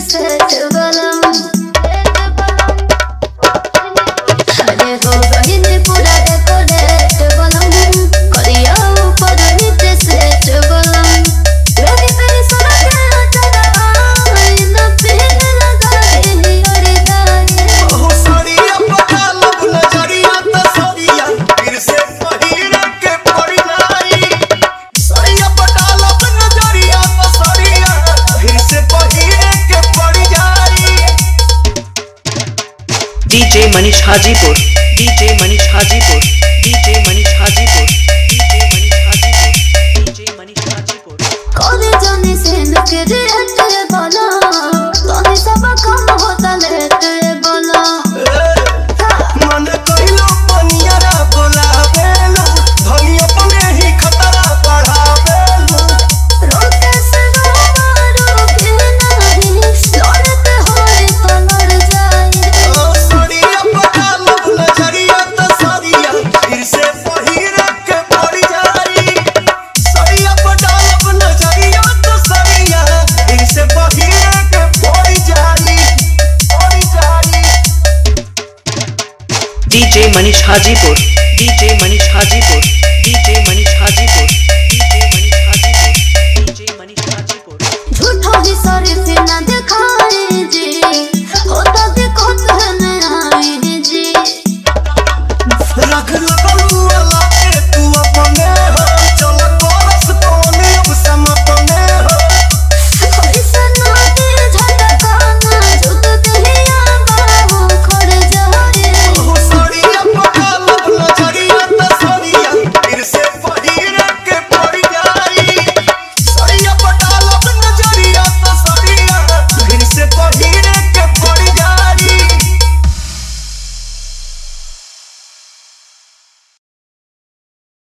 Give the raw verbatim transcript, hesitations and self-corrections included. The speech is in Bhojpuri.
सेट बलम अरे हो गहिन पूरा डेकोरेट बलम करिया ऊपर नीचे सेट बलम मेरी मेरी सड़के चला इन पीन लगाए अड़े जाए ओ सड़िया पका लब नजरिया त सड़िया फिर से पहिर के पड़ जाई सड़िया पका लब नजरिया त सड़िया फिर से पहिर के पड़ जाई। DJ Manish Hajipur DJ Manish Hajipur DJ Manish Hajipur DJ Manish Hajipur DJ Manish Hajipur करे जाने से न के रेट बोला तोने सब काम होता लेट बोला मन कइलो पनियारा बोलावेलो धनिया पने ही खतरा बढ़ावेलो रोते से मारो के नहीं लड़ते होए तो लड़ जाए ओ सड़िया पका लब नजरिया त सड़िया फिर से पहिर के पड़ जाई सड़िया पका लब नजरिया त सड़िया फिर से पहिर के पड़ जाई पड़ जाई। DJ Manish Hajipur DJ Manish Hajipur DJ Manish Hajipur DJ Manish Hajipur DJ Manish Hajipur झूठो ही सारे से न दिखाए जी होता देखो तो न आए जी रख लगलू वाला